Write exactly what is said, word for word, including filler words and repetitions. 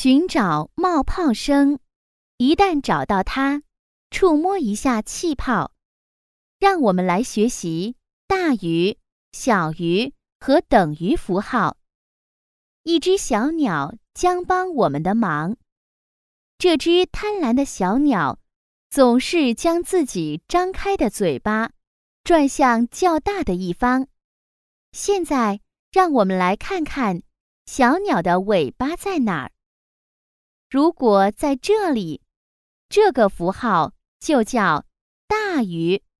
寻找冒泡声，一旦找到它，触摸一下气泡。让我们来学习大于、小于和等于符号。一只小鸟将帮我们的忙。这只贪婪的小鸟总是将自己张开的嘴巴转向较大的一方。现在，让我们来看看小鸟的尾巴在哪儿。如果在这里，这个符号就叫大于。